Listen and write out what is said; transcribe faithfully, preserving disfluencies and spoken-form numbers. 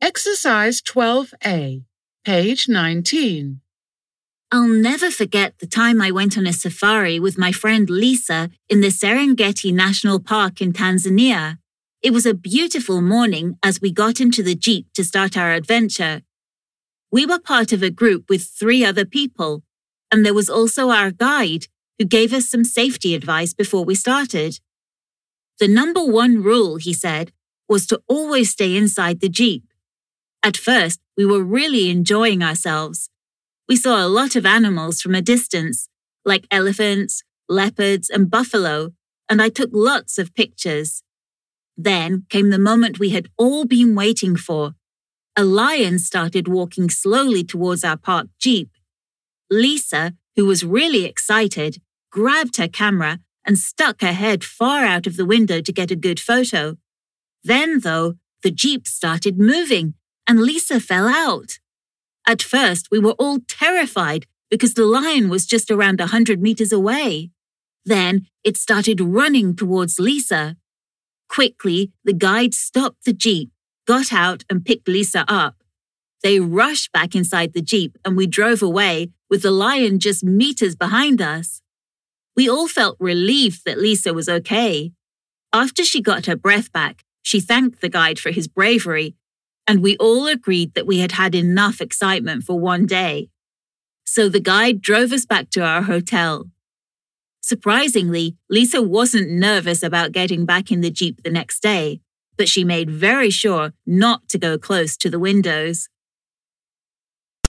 Exercise twelve A, page nineteen. I'll never forget the time I went on a safari with my friend Lisa in the Serengeti National Park in Tanzania. It was a beautiful morning as we got into the Jeep to start our adventure. We were part of a group with three other people, and there was also our guide, who gave us some safety advice before we started. The number one rule, he said, was to always stay inside the Jeep. At first, we were really enjoying ourselves. We saw a lot of animals from a distance, like elephants, leopards, and buffalo, and I took lots of pictures. Then came the moment we had all been waiting for. A lion started walking slowly towards our parked Jeep. Lisa, who was really excited, grabbed her camera and stuck her head far out of the window to get a good photo. Then, though, the Jeep started moving, and Lisa fell out. At first, we were all terrified because the lion was just around a hundred meters away. Then it started running towards Lisa. Quickly, the guide stopped the Jeep, got out and picked Lisa up. They rushed back inside the Jeep and we drove away with the lion just meters behind us. We all felt relieved that Lisa was okay. After she got her breath back, she thanked the guide for his bravery, and we all agreed that we had had enough excitement for one day. So the guide drove us back to our hotel. Surprisingly, Lisa wasn't nervous about getting back in the Jeep the next day, but she made very sure not to go close to the windows.